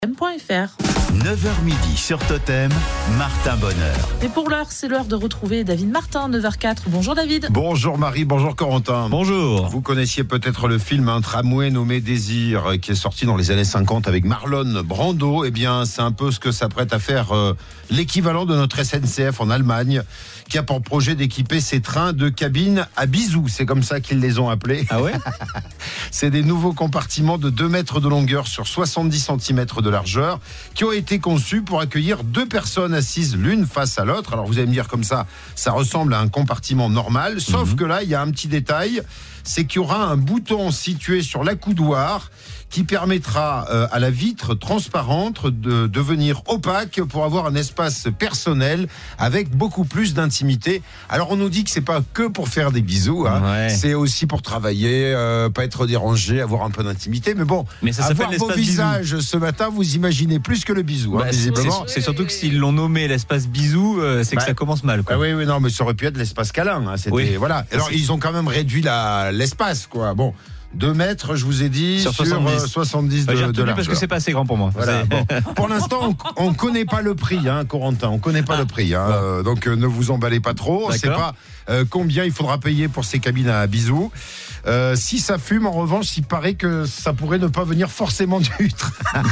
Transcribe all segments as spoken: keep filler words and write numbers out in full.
Totem.fr. neuf heures midi sur Totem, Martin Bonheur. Et pour l'heure, c'est l'heure de retrouver David Martin, neuf heures quatre. Bonjour David. Bonjour Marie, bonjour Corentin. Bonjour. Vous connaissiez peut-être le film Un tramway nommé Désir, qui est sorti dans les années cinquante avec Marlon Brando. Eh bien, c'est un peu ce que s'apprête à faire euh, l'équivalent de notre S N C F en Allemagne, qui a pour projet d'équiper ses trains de cabines à bisous. C'est comme ça qu'ils les ont appelés. Ah ouais? C'est des nouveaux compartiments de deux mètres de longueur sur soixante-dix centimètres de largeur qui ont été conçus pour accueillir deux personnes assises l'une face à l'autre. Alors vous allez me dire comme ça, ça ressemble à un compartiment normal, sauf mmh. que là, il y a un petit détail, c'est qu'il y aura un bouton situé sur l'accoudoir qui permettra euh, à la vitre transparente de devenir opaque pour avoir un espace personnel avec beaucoup plus d'intimité. Alors on nous dit que c'est pas que pour faire des bisous, hein. Ouais. C'est aussi pour travailler, euh, pas être dérangé, avoir un peu d'intimité. Mais bon, mais ça avoir vos visages ce matin, vous imaginez plus que le bisou. Bah, hein, visiblement. C'est, c'est surtout que s'ils l'ont nommé l'espace bisou, euh, c'est bah, que ça commence mal. Quoi. Bah oui, oui, non, mais ça aurait pu être l'espace câlin. Hein, c'était, oui. Voilà. Alors c'est... ils ont quand même réduit la, l'espace, quoi. Bon. deux mètres, je vous ai dit, sur soixante-dix, sur soixante-dix de, bah, de largeur. Parce que c'est pas assez grand pour moi. Voilà, bon. Pour l'instant, on ne connaît pas le prix, hein, Corentin. On ne connaît pas ah, le prix. Hein, bon. Donc, euh, ne vous emballez pas trop. On ne sait pas euh, combien il faudra payer pour ces cabines à bisous. Euh, si ça fume, en revanche, il paraît que ça pourrait ne pas venir forcément du train.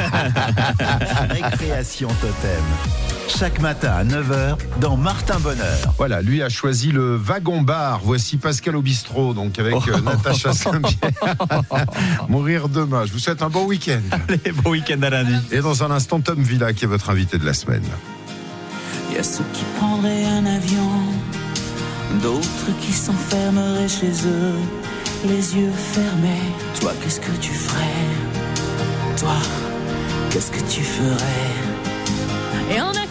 Récréation Totem. Chaque matin à neuf heures dans Martin Bonheur. Voilà, lui a choisi le wagon-bar. Voici Pascal au bistrot, donc avec euh, Natacha Saint-Pierre. Mourir demain. Je vous souhaite un bon week-end. Allez, bon week-end à lundi. Et dans un instant, Tom Villa qui est votre invité de la semaine. Il y a ceux qui prendraient un avion, d'autres qui s'enfermeraient chez eux, les yeux fermés. Toi, qu'est-ce que tu ferais? Toi, qu'est-ce que tu ferais? Et on a